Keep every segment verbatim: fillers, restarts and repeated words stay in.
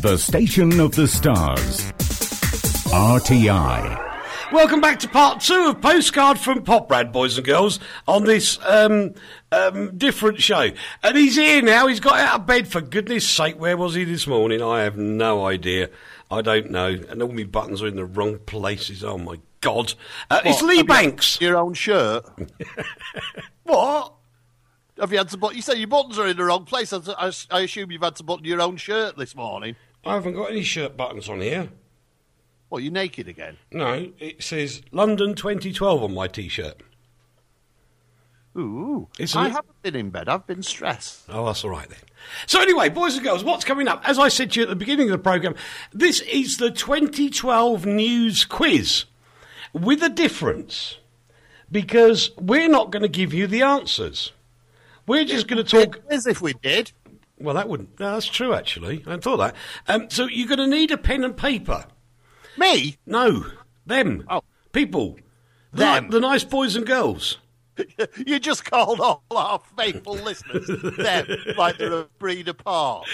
The station of the stars. R T I. Welcome back to part two of Postcard from Poprad, boys and girls, on this um, um, different show. And he's here now. He's got out of bed, for goodness sake. Where was he this morning? I have no idea. I don't know. And all my buttons are in the wrong places. Oh, my God. Uh, it's Lee Banks. Your own shirt. What? Have you had to button? You said your buttons are in the wrong place. I, I, I assume you've had to button your own shirt this morning. I haven't got any shirt buttons on here. What, you naked again? No, it says London twenty twelve on my T-shirt. Ooh, It's I a- haven't been in bed. I've been stressed. Oh, that's all right then. So anyway, boys and girls, what's coming up? As I said to you at the beginning of the programme, this is the twenty twelve news quiz with a difference, because we're not going to give you the answers. We're just going to talk... As if we did. Well, that wouldn't... No, that's true, actually. I hadn't thought that. Um, so you're going to need a pen and paper. Me? No, them. Oh. People. The, Them. The nice boys and girls. You just called all our faithful listeners them, like they're a breed apart.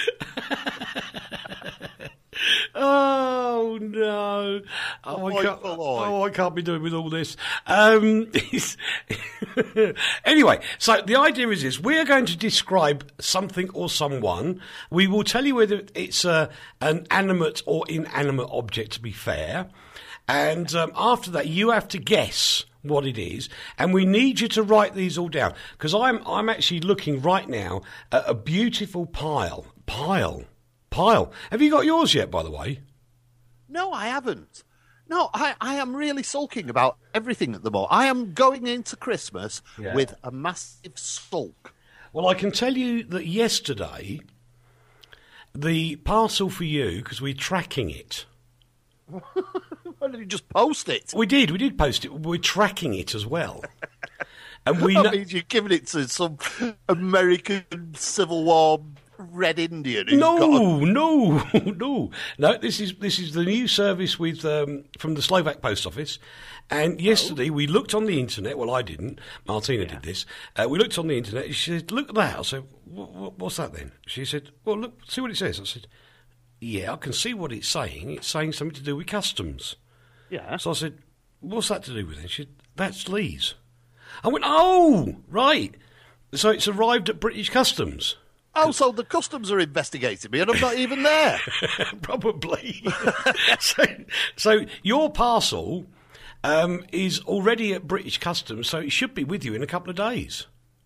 Oh no! Oh, I Oi, can't, oi. oh, I can't be doing with all this. Um, anyway, so the idea is this: we are going to describe something or someone. We will tell you whether it's a, an animate or inanimate object, to be fair. And um, after that, you have to guess what it is, and we need you to write these all down, because I'm I'm actually looking right now at a beautiful pile, pile, pile. Have you got yours yet, by the way? No, I haven't. No, I, I am really sulking about everything at the moment. I am going into Christmas Yeah. with a massive sulk. Well, I can tell you that yesterday, the parcel for you, because we're tracking it. Why did you just post it? We did, we did post it. We're tracking it as well. And we That know... means you're giving it to some American Civil War Red Indian. who's got No, no, no, no. This is this is the new service with um, from the Slovak Post Office. And yesterday we looked on the internet. Well, I didn't. Martina did this. Uh, we looked on the internet. And she said, "Look at that." I said, what, what, "What's that then?" She said, "Well, look, see what it says." I said, "Yeah, I can see what it's saying. It's saying something to do with customs." Yeah. So I said, "What's that to do with it?" She said, "That's Lee's." I went, "Oh, right. So it's arrived at British Customs." Oh, so the customs are investigating me and I'm not even there. Probably. so, so your parcel um, is already at British Customs, so it should be with you in a couple of days.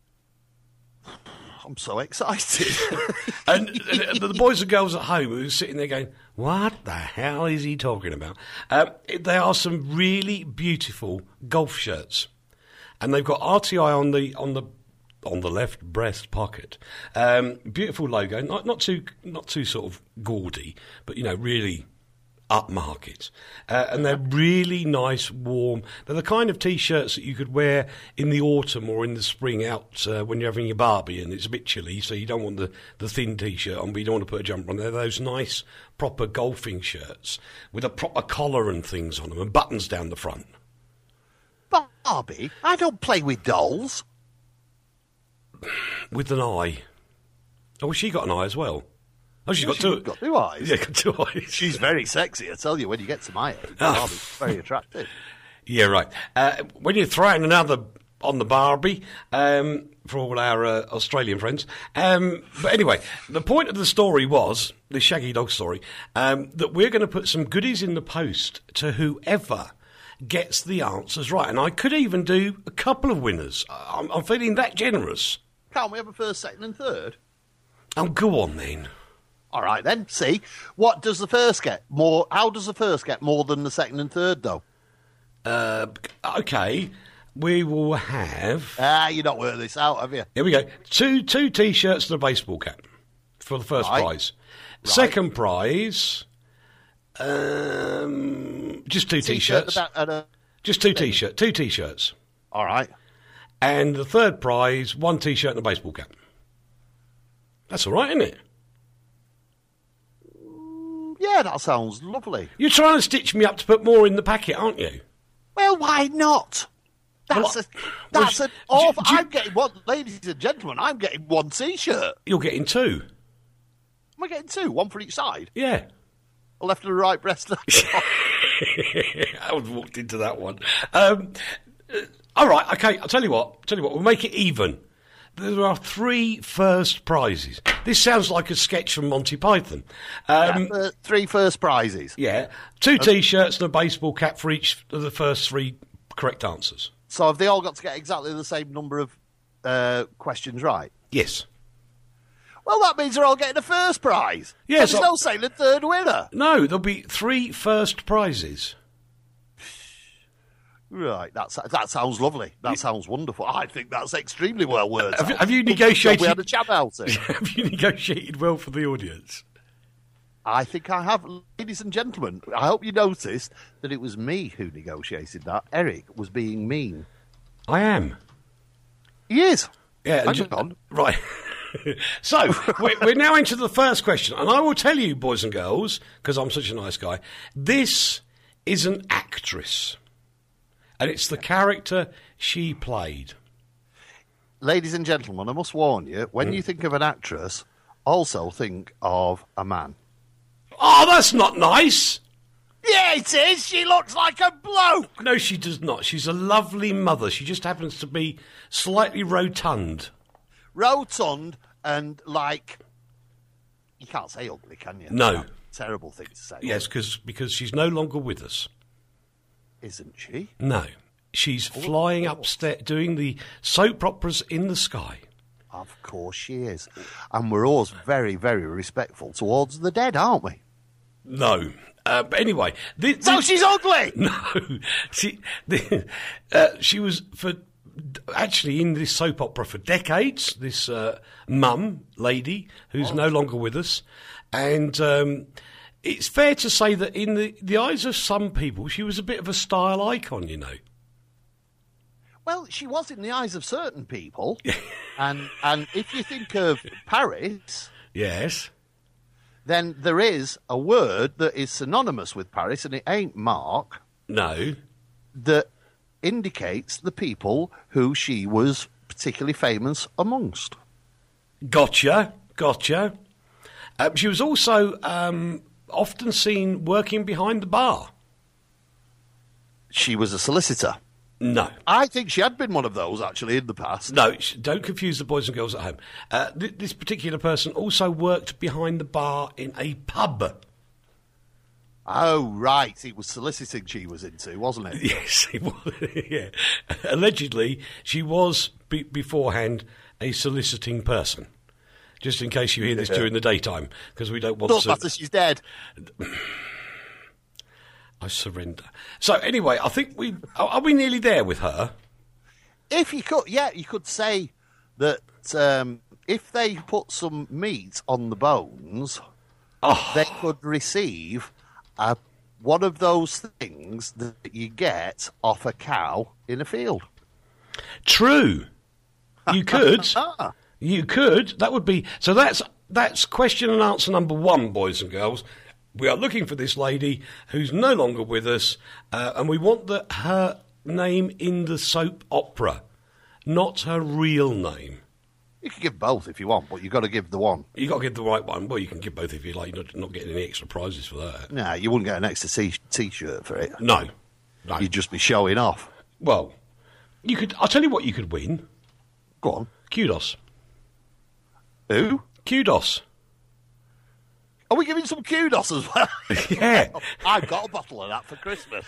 I'm so excited. And, and the boys and girls at home who are sitting there going, what the hell is he talking about? Um, there are some really beautiful golf shirts. And they've got R T I on the on the on the left breast pocket. Um, beautiful logo, not not too not too sort of gaudy, but you know, really upmarket. Uh, and they're really nice, warm. They're the kind of T-shirts that you could wear in the autumn or in the spring out uh, when you're having your barbie and it's a bit chilly, so you don't want the, the thin T-shirt on, but you don't want to put a jumper on. They're those nice, proper golfing shirts with a proper collar and things on them and buttons down the front. Barbie, I don't play with dolls. With an eye. Oh, well, she got an eye as well. Oh, she's got She's two. got two eyes. Yeah, got two eyes. She's very sexy, I tell you, when you get to my age. Oh. Barbie's very attractive. Yeah, right. Uh, when you're throwing another on the Barbie, um, for all our uh, Australian friends. Um, but anyway, the point of the story was, the Shaggy Dog story, um, that we're going to put some goodies in the post to whoever gets the answers right. And I could even do a couple of winners. I'm, I'm feeling that generous. Can't we have a first, second and third? Oh, go on then. All right, then. See, what does the first get? More? How does the first get more than the second and third, though? Uh, okay, we will have... Ah, you're not working this out, have you? Here we go. Two two T-shirts and a baseball cap for the first Right. prize. Right. Second prize, um, just two T-shirt T-shirts. about- and a- Just two T-shirts. Two T-shirts. All right. And the third prize, one T-shirt and a baseball cap. That's all right, isn't it? Yeah, that sounds lovely. You're trying to stitch me up to put more in the packet, aren't you? Well, why not? That's Well, a that's well, an awful. do you- I'm getting one, ladies and gentlemen. I'm getting one T-shirt. You're getting two. Am I getting two? One for each side? Yeah. A left and a right breast. I would have walked into that one. Um, uh, all right, okay, I'll tell you what. I'll tell you what, we'll make it even. There are three first prizes. This sounds like a sketch from Monty Python. Um, yeah, uh, three first prizes. Yeah. Two T-shirts and a baseball cap for each of the first three correct answers. So have they all got to get exactly the same number of uh, questions right? Yes. Well, that means they're all getting a first prize. Yes. So there's no saying the third winner. No, there'll be three first prizes. Right, that's, that sounds lovely. That sounds wonderful. I think that's extremely well worded. Have, have you negotiated? We had a chat about it. Have you negotiated well for the audience? I think I have. Ladies and gentlemen, I hope you noticed that it was me who negotiated that. Eric was being mean. I am. He is. Yeah. Hang ju- on. Right. So, we're, we're now into the first question. And I will tell you, boys and girls, because I'm such a nice guy, this is an actress. And it's the character she played. Ladies and gentlemen, I must warn you, when Mm. you think of an actress, also think of a man. Oh, that's not nice. Yeah, it is. She looks like a bloke. No, she does not. She's a lovely mother. She just happens to be slightly rotund. Rotund and, like, you can't say ugly, can you? No. That's a terrible thing to say. Yes, cause, because she's no longer with us. Isn't she? No. She's flying upstairs, doing the soap operas in the sky. Of course she is. And we're always very, very respectful towards the dead, aren't we? No. Uh, but anyway. The, the, So she's ugly! No. She, the, uh, she was for actually in this soap opera for decades, this uh, mum lady who's Oh. no longer with us. And um, it's fair to say that in the, the eyes of some people, she was a bit of a style icon, you know. Well, she was in the eyes of certain people. and and if you think of Paris, Yes. then there is a word that is synonymous with Paris, and it ain't Mark, No. that indicates the people who she was particularly famous amongst. Gotcha. Gotcha. Um, she was also um, often seen working behind the bar. She was a solicitor. No. I think she had been one of those, actually, in the past. No, sh- don't confuse the boys and girls at home. Uh, th- this particular person also worked behind the bar in a pub. Oh, right. It was soliciting she was into, wasn't it? Yes, it was. Yeah. Allegedly, she was be- beforehand a soliciting person. Just in case you hear this during the daytime, because we don't want Doesn't to. matter, she's dead. I surrender. So anyway, I think we are, are we nearly there with her? If you could, yeah, you could say that um, if they put some meat on the bones, Oh, they could receive a, one of those things that you get off a cow in a field. true. You could. Ah, You could. That would be. So that's that's question and answer number one, boys and girls. We are looking for this lady who's no longer with us, uh, and we want the, her name in the soap opera, not her real name. you can give both if you want, but you've got to give the one. You got to give the right one. Well, you can give both if you like. You're not, not getting any extra prizes for that. No, you wouldn't get an extra t- t-shirt for it. No, no. You'd just be showing off. Well, you could. I'll tell you what you could win. Go on. Kudos. Who? Kudos. Are we giving some kudos as well? Yeah. I've got a bottle of that for Christmas.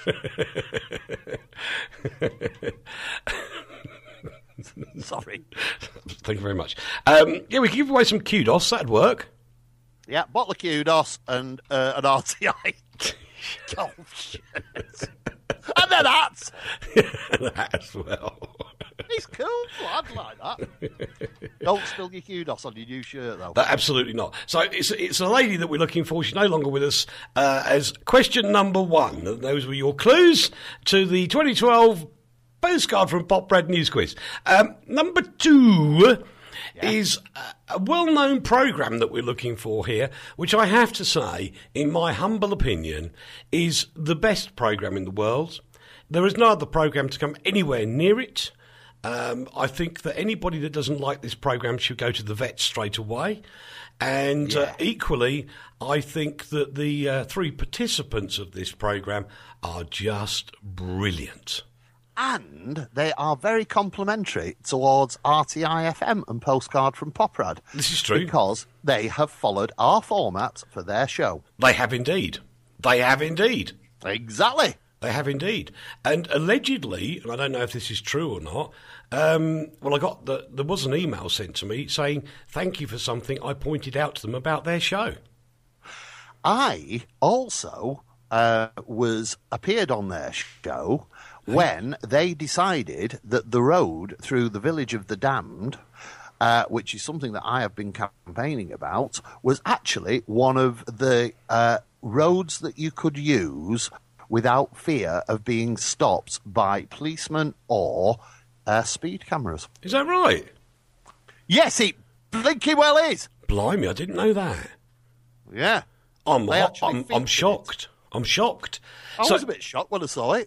Sorry. Thank you very much. Um, yeah, we could give away some kudos. That'd work. Yeah, bottle of kudos and uh, an R T I. Oh, shit. And then hats. That as well. He's cool. I'd like that. Don't spill your kudos on your new shirt, though. That, absolutely not. So it's it's a lady that we're looking for. She's no longer with us. Uh, as question number one, those were your clues to the twenty twelve postcard from Pop Bread News Quiz. Um, number two yeah. is a, a well-known programme that we're looking for here, which I have to say, in my humble opinion, is the best programme in the world. There is no other programme to come anywhere near it. Um, I think that anybody that doesn't like this programme should go to the vet straight away. And uh, Yeah. equally, I think that the uh, three participants of this programme are just brilliant. And they are very complimentary towards R T I F M and Postcard from Poprad. This is true. Because they have followed our format for their show. They have indeed. They have indeed. Exactly. They have indeed. And allegedly, and I don't know if this is true or not, um, well, I got the, there was an email sent to me saying, thank you for something I pointed out to them about their show. I also uh, was appeared on their show when they decided that the road through the village of the damned, uh, which is something that I have been campaigning about, was actually one of the uh, roads that you could use without fear of being stopped by policemen or uh, speed cameras. Is that right? Yes, it blinking well is. Blimey, I didn't know that. Yeah. I'm, They actually I'm, I'm featured shocked. I'm shocked. I So- was a bit shocked when I saw it.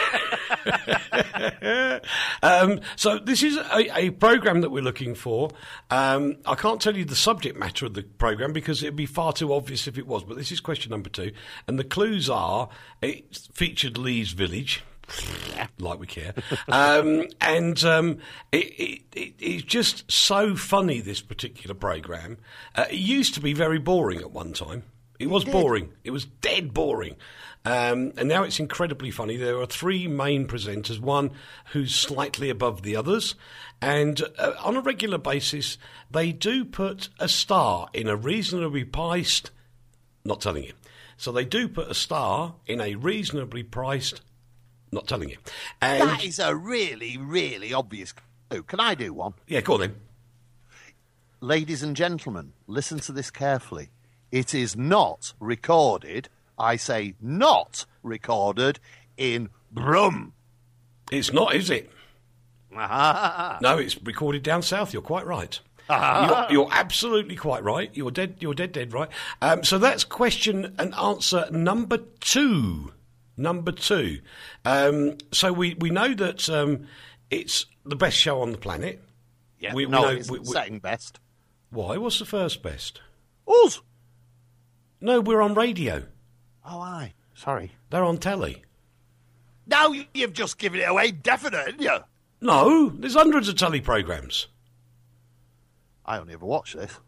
Um, so this is a, a program that we're looking for. Um, I can't tell you the subject matter of the program because it'd be far too obvious if it was. But this is question number two, and the clues are: it featured Lee's Village, like we care, um, and um, it, it, it, it's just so funny. This particular program. Uh, it used to be very boring at one time. It was boring. It was dead boring. Um, and now it's incredibly funny. There are three main presenters, one who's slightly above the others. And uh, on a regular basis, they do put a star in a reasonably priced... Not telling you. So they do put a star in a reasonably priced... Not telling you. And That is a really, really obvious clue. Can I do one? yeah, go on then. Ladies and gentlemen, listen to this carefully. It is not recorded, I say not recorded, in Brum. It's not, is it? Ah, No, it's recorded down south. You're quite right. You're, you're absolutely quite right. You're dead. You're dead. Dead right. Um, so that's question and answer number two. Number two. Um, so we, we know that um, it's the best show on the planet. yeah, we, we no, know- it's we- we- second best. Why? What's the first best? Us. No, we're on radio. Oh, aye. Sorry. They're on telly. Now you've just given it away definite, haven't you? No, there's hundreds of telly programmes. I only ever watch this.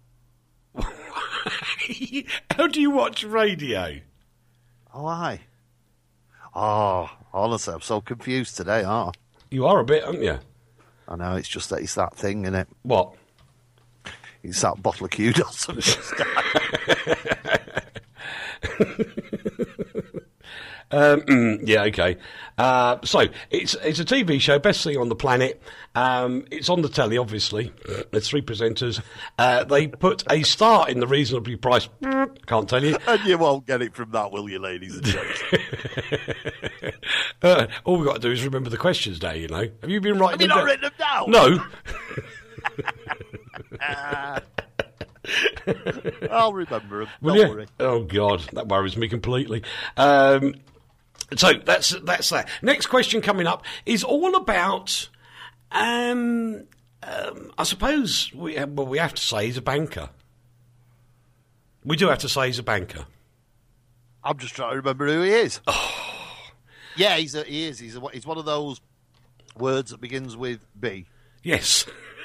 How do you watch radio? Oh, aye. Oh, honestly, I'm so confused today, aren't You are a bit, aren't you? I? I know, it's just that it's that thing, innit? What? It's that bottle of kudos. Um, mm, yeah, okay. Uh, so it's it's a T V show, best thing on the planet. Um, it's on the telly, obviously. There's three presenters. Uh, they put a star in the reasonably priced. Can't tell you. And you won't get it from that, will you, ladies and gentlemen? Uh, all we've got to do is remember the questions now. You know. Have you been writing? Have you them not down? written them down? No. I'll remember them. Will Don't you? worry. Oh God, that worries me completely. Um, so that's that's that. Next question coming up is all about. Um, um, I suppose we have, well we have to say he's a banker. We do have to say he's a banker. I'm just trying to remember who he is. Yeah, he's a, he is. He's a, he's one of those words that begins with B. Yes.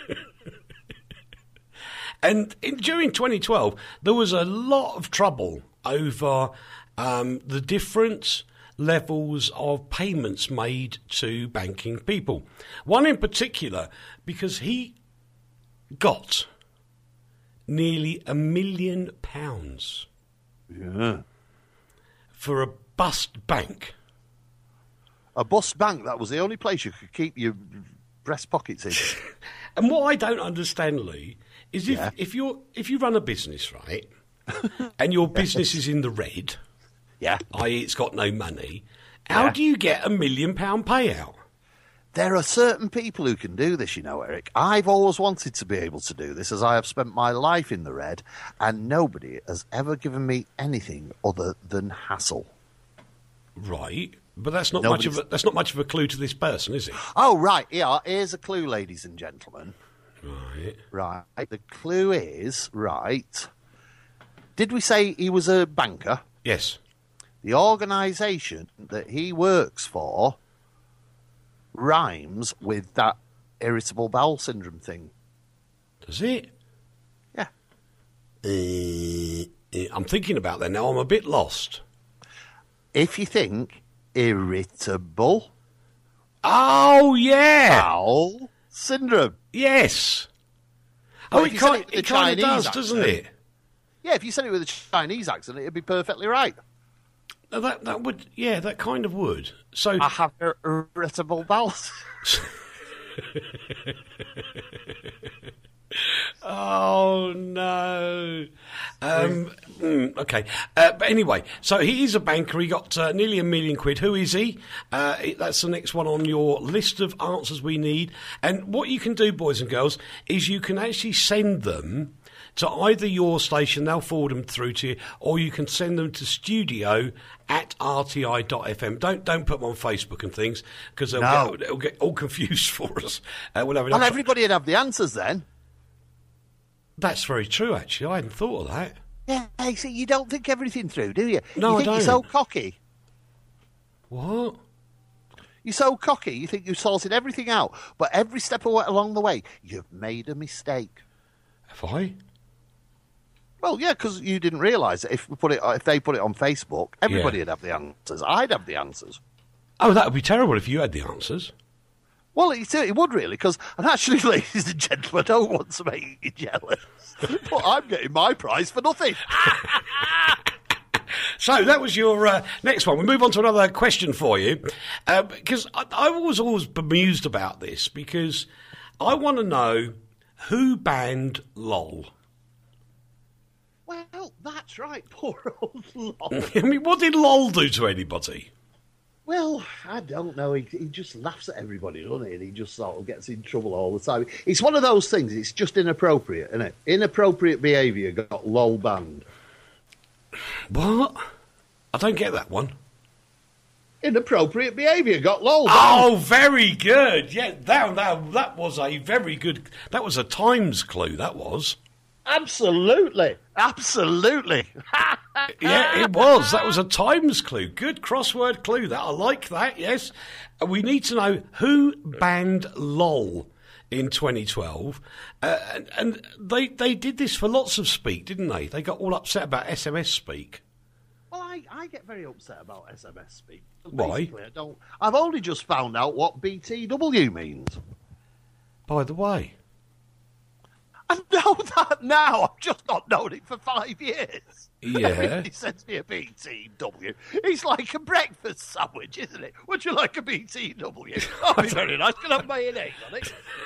And in, during twenty twelve, there was a lot of trouble over um, the different levels of payments made to banking people. One in particular, because he got nearly a million pounds Yeah. for a bust bank. A bust bank, that was the only place you could keep your breast pockets in. And what I don't understand, Lee, is if, Yeah. if you're if you run a business, right, and your business is in the red, Yeah. that is it's got no money, how Yeah. do you get a million pound payout? There are certain people who can do this, you know, Eric. I've always wanted to be able to do this, as I have spent my life in the red, and nobody has ever given me anything other than hassle. Right, but that's not much of Nobody's- a, that's not much of a clue to this person, is it? Oh, right. Yeah, here's a clue, ladies and gentlemen. Right. Right. The clue is, right, Did we say he was a banker? Yes. The organisation that he works for rhymes with that irritable bowel syndrome thing. Does it? Yeah. Uh, I'm thinking about that now. I'm a bit lost. If you think irritable Oh, yeah. bowel syndrome. Yes. Well, Oh, if it you said kind, it with it a kind of Chinese does, doesn't accent. it? Yeah, if you said it with a Chinese accent, it'd be perfectly right. No, That that would, yeah, that kind of would. So, I have irritable bowel. oh no. Um, mm, okay, uh, but anyway, so he is a banker. He got uh, nearly a million quid. Who is he? Uh, it- that's the next one on your list of answers we need. And what you can do, boys and girls, is you can actually send them to either your station, they'll forward them through to you, or you can send them to studio at r t i dot f m. Don't don't put them on Facebook and things, because they'll, No. get, they'll get all confused for us. Uh, we'll have enough And everybody would have the answers then. That's very true, actually. I hadn't thought of that. Yeah, you see, you don't think everything through, do you? No, you I think don't. You're so cocky. What? You're so cocky. You think you've sorted everything out, but every step awa- along the way, you've made a mistake. Have I? Well, yeah, because you didn't realise that if we put it, if they put it on Facebook, everybody Yeah. would have the answers. I'd have the answers. Oh, that would be terrible if you had the answers. Well, it, it would really, because, and actually, ladies and gentlemen, I don't want to make you jealous, but I'm getting my prize for nothing. So that was your uh, next one. We move on to another question for you, uh, because I, I was always bemused about this, because I want to know who banned LOL. Well, that's right, poor old Lol. I mean, what did LOL do to anybody? Well, I don't know. He, he just laughs at everybody, doesn't he? And he just sort of gets in trouble all the time. It's one of those things. It's just inappropriate, isn't it? Inappropriate behaviour got LOL banned. What? I don't get that one. Inappropriate behaviour got LOL banned. Oh, very good. Yeah, that, that, that was a very good... That was a Times clue, that was. Absolutely. Absolutely. Yeah, it was. That was a Times clue. Good crossword clue. That I like that. Yes, Uh, we need to know who banned LOL in twenty twelve, uh, and, and they they did this for lots of speak, didn't they? They got all upset about S M S speak. Well, I, I get very upset about S M S speak. Why? Basically, I don't. I've only just found out what B T W means. By the way, I know that now. I've just not known it for five years. Yeah. Everybody sends me a B T W. It's like a breakfast sandwich, isn't it? Would you like a B T W? That'd be very nice. Can I have mayonnaise on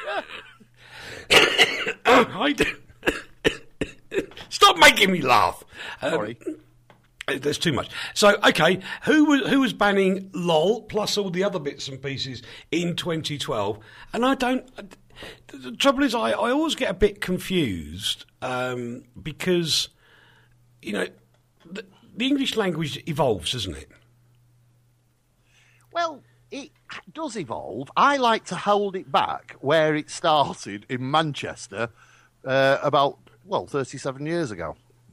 it? I do. Stop making me laugh. Um, Sorry. There's too much. So, okay, who was who was banning LOL plus all the other bits and pieces in twenty twelve? And I don't. The trouble is, I, I always get a bit confused um, because, you know, the, the English language evolves, doesn't it? Well, it does evolve. I like to hold it back where it started in Manchester uh, about, well, thirty-seven years ago.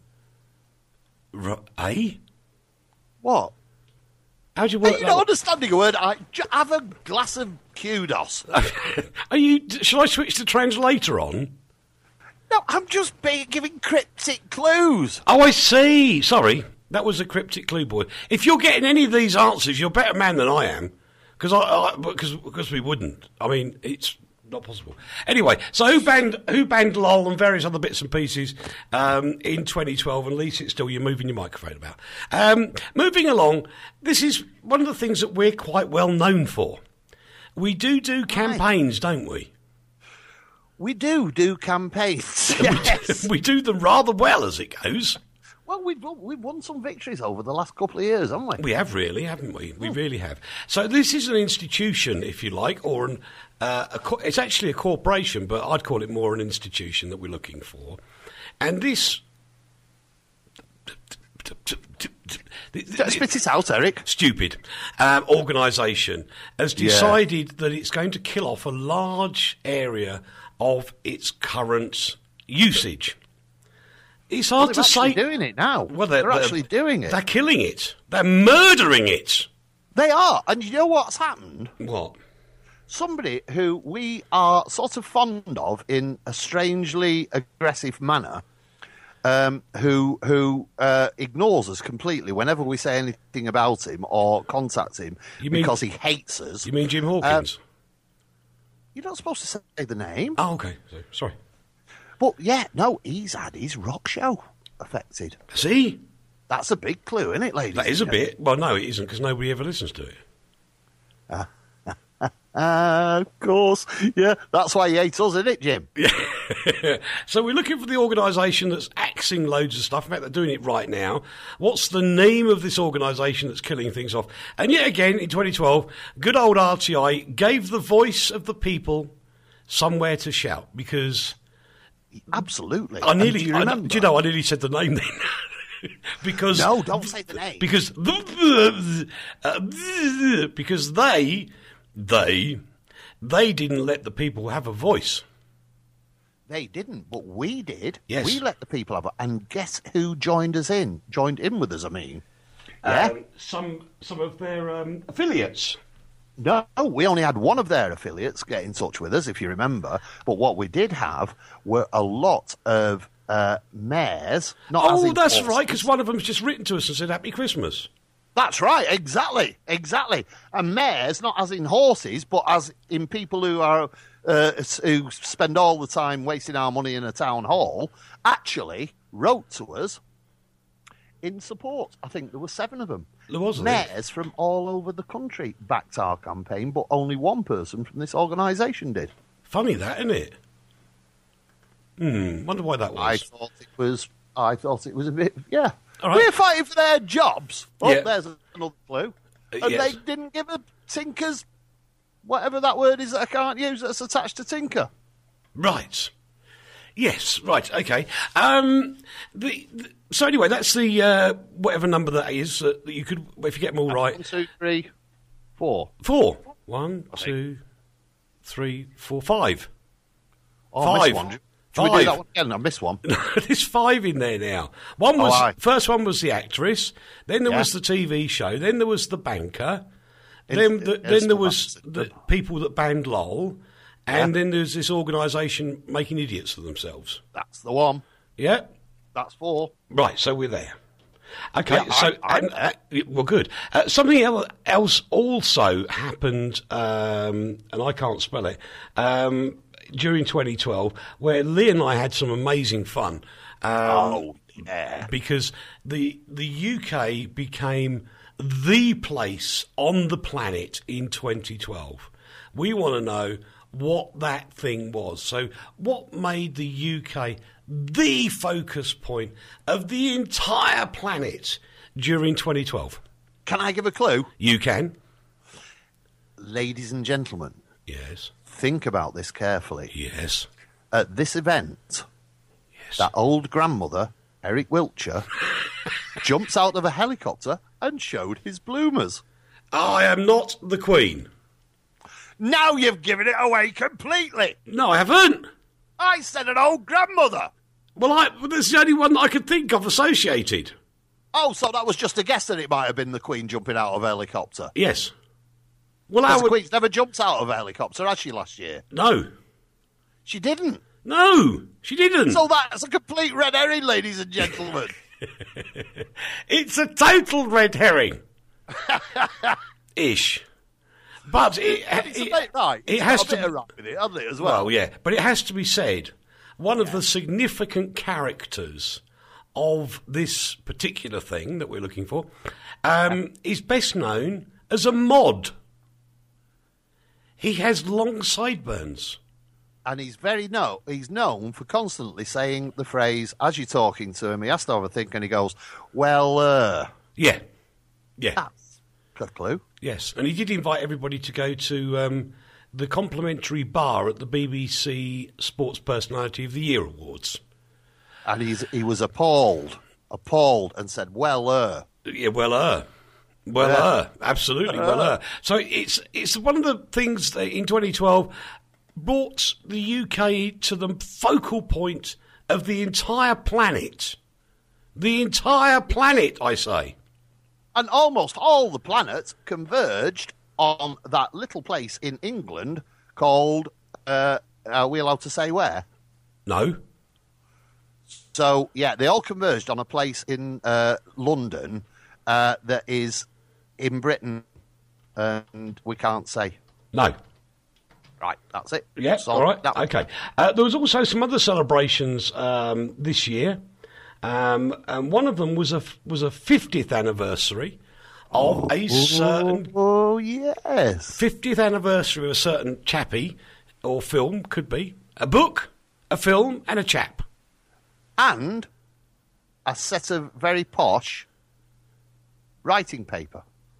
R- eh? What? How do you Are work you that not one? understanding a word? I, j- have a glass of kudos. Are you? Shall I switch the translator on? No, I'm just be- giving cryptic clues. Oh, I see. Sorry, that was a cryptic clue, boy. If you're getting any of these answers, you're a better man than I am, because I, I because because we wouldn't. I mean, it's not possible. Anyway, so who banned who banned LOL and various other bits and pieces um, in twenty twelve? And Lisa, it's still you're moving your microphone about. Um, moving along, this is one of the things that we're quite well known for. We do do campaigns, don't we? We do do campaigns. Yes. We do them rather well, as it goes. Well, we've won, we've won some victories over the last couple of years, haven't we? We have really, haven't we? We really have. So this is an institution, if you like, or an, uh, a co- it's actually a corporation, but I'd call it more an institution that we're looking for. And this... Spit it out, Eric. Stupid um, organisation has decided that it's going to kill off a large area of its current usage. It's Well, hard they're to actually say. doing it now. Well, they're, actually doing it. They're killing it. They're murdering it. They are. And you know what's happened? What? Somebody who we are sort of fond of in a strangely aggressive manner, um, who who uh, ignores us completely whenever we say anything about him or contact him You mean- because he hates us. You mean Jim Hawkins? You're not supposed to say the name. oh, okay. So, sorry. But yeah, no, he's had his rock show affected. See? That's a big clue, isn't it, ladies? That is a and gentlemen? bit. Well, no, it isn't, because nobody ever listens to it. Uh, of course. Yeah, that's why he hates us, isn't it, Jim? So we're looking for the organisation that's axing loads of stuff. In fact, they're doing it right now. What's the name of this organisation that's killing things off? And yet again, in twenty twelve, good old R T I gave the voice of the people somewhere to shout, because Absolutely. I And nearly, do you I- remember? do you know, I nearly said the name then. because No, don't say the name. Because because they they they didn't let the people have a voice. They didn't, but we did. Yes. We let the people have it. And guess who joined us in? Joined in with us, I mean. Yeah? Um, some some of their um, affiliates. No, we only had one of their affiliates get in touch with us, if you remember. But what we did have were a lot of uh, mayors. Not as Oh, in that's horses. right, because one of them's just written to us and said Happy Christmas. That's right, exactly, exactly. And mayors, not as in horses, but as in people who are uh, who spend all the time wasting our money in a town hall, actually wrote to us in support. I think there were seven of them. There was, I think. Mayors from all over the country backed our campaign, but only one person from this organisation did. Funny that, isn't it? Hmm, wonder why that I was. thought it was. I thought it was a bit. Yeah, All right. we're fighting for their jobs. Oh, Yeah. there's another clue. Uh, And yes. they didn't give a Tinker's, whatever that word is that I can't use that's attached to Tinker. Right. Yes, right, okay. Um, the, the, so anyway, that's the, uh, whatever number that is, uh, that you could, if you get them all right. One, two, three, four. Four. One, two, three, four, five. Oh, I missed Five. one. Should we do Five. that one again? I missed one. There's five in there now. One was, Oh, aye. first one was the actress, then there Yeah. was the T V show, then there was the banker, It's- then, the, it's then there the was banker. the people that banned LOL, and Yeah. then there's this organisation making idiots of themselves. That's the one. Yeah? That's four. Right, so we're there. Okay, Yeah, so I'm- I'm um, uh, well, good. Uh, something el- else also happened, um, and I can't spell it, um, during twenty twelve, where Lee and I had some amazing fun. Um, Oh, yeah. because the the U K became the place on the planet in twenty twelve. We want to know what that thing was. So, what made the U K the focus point of the entire planet during twenty twelve? Can I give a clue? You can. Ladies and gentlemen, Yes. think about this carefully. Yes. At this event, Yes. that old grandmother, Eric Wiltshire, jumps out of a helicopter and showed his bloomers. I am not the Queen. Now you've given it away completely. No, I haven't. I said an old grandmother. Well, I, well, that's the only one that I could think of associated. Oh, so that was just a guess that it might have been the Queen jumping out of a helicopter. Yes. Well, I Because the would. Queen's never jumped out of a helicopter, has she, last year? No. She didn't. No, she didn't. So that's a complete red herring, ladies and gentlemen. It's a total red herring. Ish. But it, It's it, a bit right. it It's has got a bit to. of rap with it, hasn't it, as well? Well, yeah, but it has to be said, one of the significant characters of this particular thing that we're looking for um, is best known as a mod. He has long sideburns. And he's very no, he's known for constantly saying the phrase, as you're talking to him, he has to have a think and he goes, well, uh, Yeah. Yeah. that's a clue. Yes, and he did invite everybody to go to um, the complimentary bar at the B B C Sports Personality of the Year Awards. And he's he was appalled, appalled, and said, well, uh, Yeah, well, uh, well, Yeah. uh, absolutely, well, uh. So it's it's one of the things that in twenty twelve brought the U K to the focal point of the entire planet The entire planet, I say. And almost all the planets converged on that little place in England called, uh, are we allowed to say where? No. So, yeah, they all converged on a place in uh, London uh, that is in Britain, and we can't say. No. Right, that's it. Yeah, So all right, that- okay. Uh, there was also some other celebrations um, this year, um, and one of them was a was a fiftieth anniversary of a certain Oh, yes. fiftieth anniversary of a certain chappie or film, could be a book, a film, and a chap. And a set of very posh writing paper.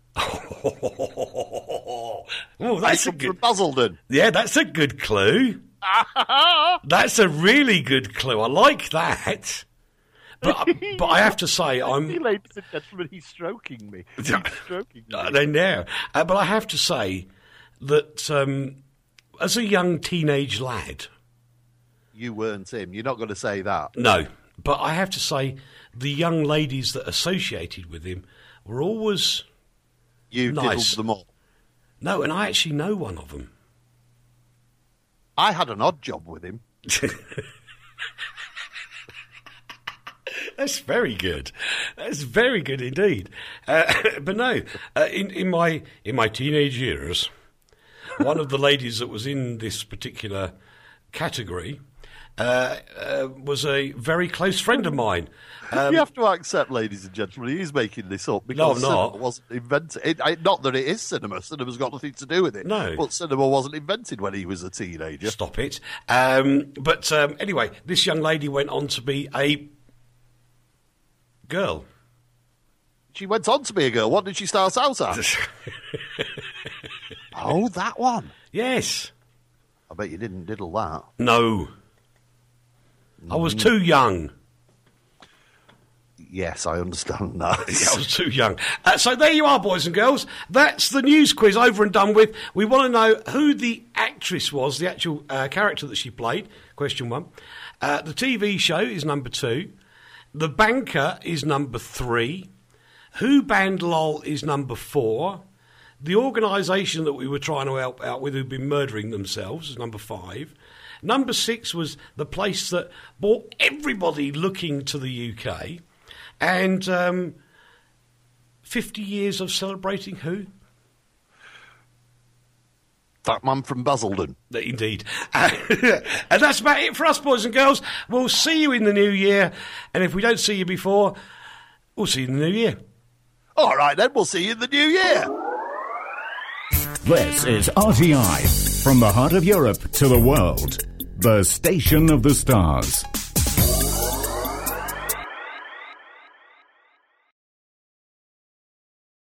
Oh, that's a From good. Basildon. Yeah, that's a good clue. That's a really good clue. I like that. But but I have to say, I'm. Ladies and gentlemen, he's stroking me. He's stroking me. I don't know. Uh, but I have to say that um, as a young teenage lad, You weren't him. You're not going to say that. no, but I have to say the young ladies that associated with him were always You Nice. diddled them all. no, and I actually know one of them. I had an odd job with him. That's very good. That's very good indeed. Uh, but no, uh, in, in my in my teenage years, one of the ladies that was in this particular category uh, uh, was a very close friend of mine. Um, you have to accept, ladies and gentlemen, he's making this up because No, I'm not. cinema wasn't invented. It, it, not that it is cinema. Cinema's got nothing to do with it. No. But cinema wasn't invented when he was a teenager. Stop it. Um, but um, anyway, this young lady went on to be a girl. She went on to be a girl. What did she start out as? Oh, that one. Yes. I bet you didn't diddle that. No. I was too young. Yes, I understand that. Yeah, I was too young. Uh, so there you are, boys and girls. That's the news quiz over and done with. We want to know who the actress was, the actual uh, character that she played, question one. Uh, the T V show is number two. The banker is number three. Who Banned LOL is number four. The organisation that we were trying to help out with who've been murdering themselves is number five. Number six was the place that brought everybody looking to the U K. And um, fifty years of celebrating who? That man from Basildon. Indeed. And that's about it for us, boys and girls. We'll see you in the new year. And if we don't see you before, we'll see you in the new year. All right, then. We'll see you in the new year. This is R T I, from the heart of Europe to the world. The Station of the Stars.